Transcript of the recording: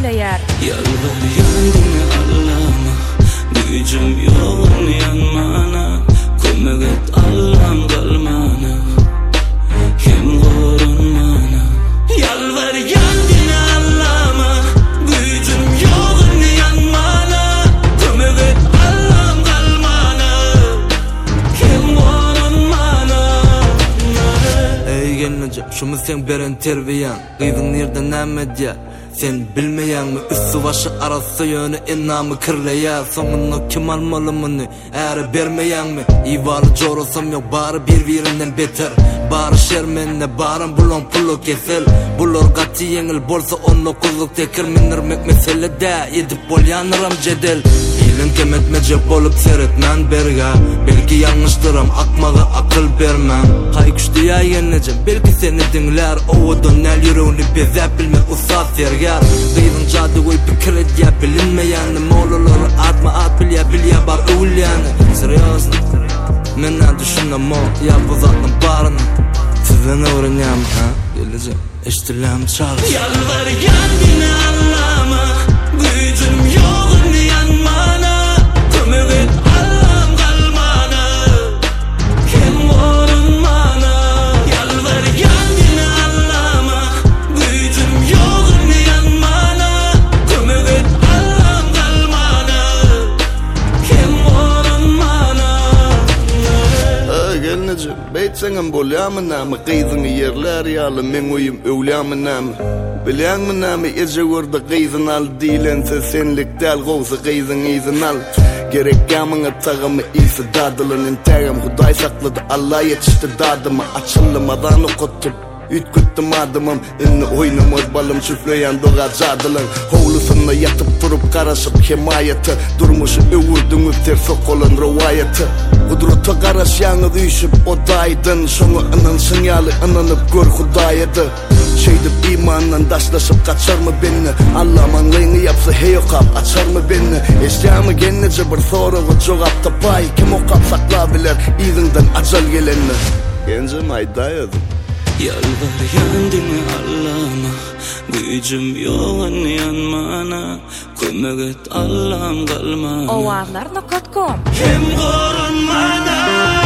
söyleyer. Yalvarıyorum Allah'ıma, gücüm yok yanmana. Kömek et Allah'ım kalmana, kim korunmana. Yalvarıyorum Allah'ıma, gücüm yok yanmana. Kömek et Allah'ım kalmana, kim korunmana. Ey gelmeyeceğim, şu mu sen beren terbiyen? Kıydın nereden emedya? Sen bilmeyen mi? Üstü başı arası yönü innamı kırlaya. Sonunu kim almalı mını? Eğer vermeyen mi? İvalı corosam yok bari birbirinden beter. Bari şermenle barın bulon pulu kesel. Bulur katı yengil bolsa onu kulluk tekir. Minirmek mesele de edip bol yanırım cedel. İlin kemetmecek bolup seyretmen berga. Belki yanlıştırım akmağı akıl vermem. Hay güçlü ya yeneceğim, belki seni dinler. Oğudun el yüreğini bezep bilmek usat yerger. Kıydın cadı koy fikir et ya bilinmeyen. Moğluları atma at bil ya bar övül yani. Seriosun menden düşündüm o ya bu zatın barını. Sizden öğreneyim ha geleceğim eştilem çalış. Yalvarıyorum Allah'ıma, gücüm yok yanmana. Kömek et Allah'ım kalmana, kim korunmana. Yalvarıyorum Allah'ıma, gücüm yok yanmana. Kömek et Allah'ım kalmana, kim korunmana. Gelneceğim, beytsenem bolyamın namı. Kıydın yerler yalı, men uyum övlyamın namı. Bilyan mı namı, ece orada kıydın al. Dilense senlik del kovsa kıydın izin al. Gerek yamına tağımı iyisi dadılın. İntağım Huday sakladı, Allah yetişti dadımı. Açılmadan okuttum, ütküttüm adımım. İnni oynamır balım çüfleyen doğa cadılın. Hovlusunda yatıp durup karasıp himayeti. Durmuşu övürdün üfter sokolun rivayeti. Kudrota karaş yanı düşüp odaydın. Şonu anan sinyali ananıp gör Huday'dı. Şeydip imanla daşlaşıp kaçar mı beni? Allah'ım leyni yapsa heyokap açar mı beni? Eşyamı gennece bir soruğu cevap tapay. Kim o kap saklabilir izinden acal gelenini? Gencim aydayadım. Yalvarıyorum Allah'ıma, gücüm yok yanmana. Kömek et Allah'ım kalmana, Ovarlar.com kim korunmana.